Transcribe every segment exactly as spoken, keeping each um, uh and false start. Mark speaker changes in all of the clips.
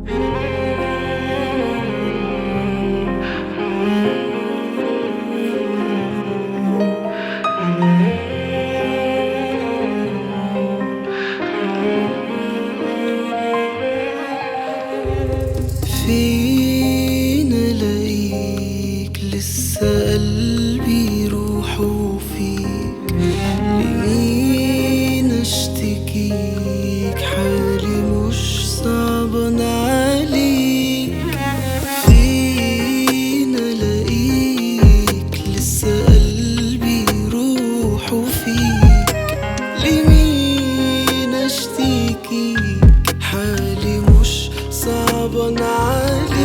Speaker 1: فين الاقيك لسه قلبي روحه فيك، لمين اشتكيك حالي مش صعبان عليك. فين الاقيك لسه قلبي روحه فيك، لمين اشتكيك حالي مش صعبان عليك.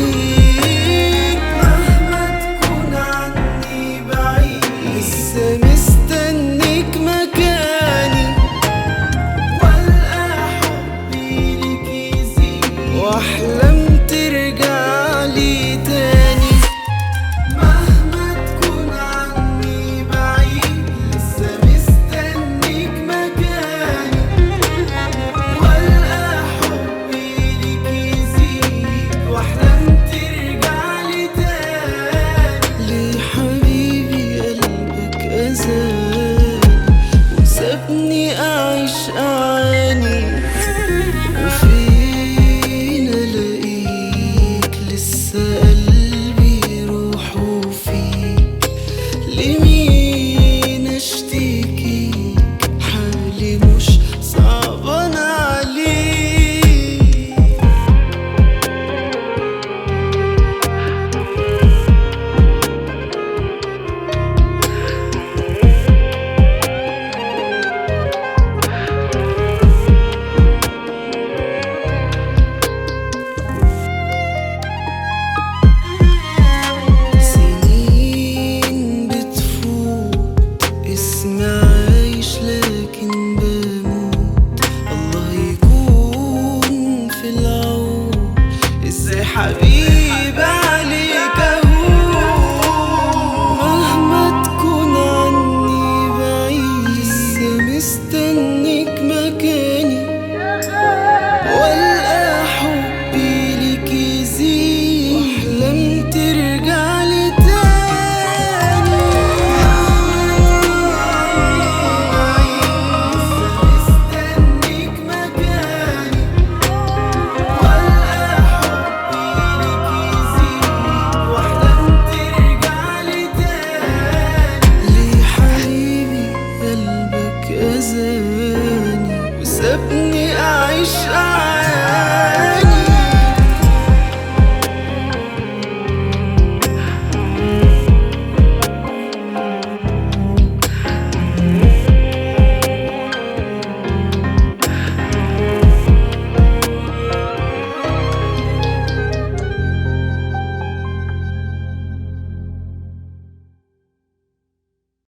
Speaker 1: مهما تكون عني بعيد لسه مستنيك مكاني، والقى حبي ليك يزيد واحلى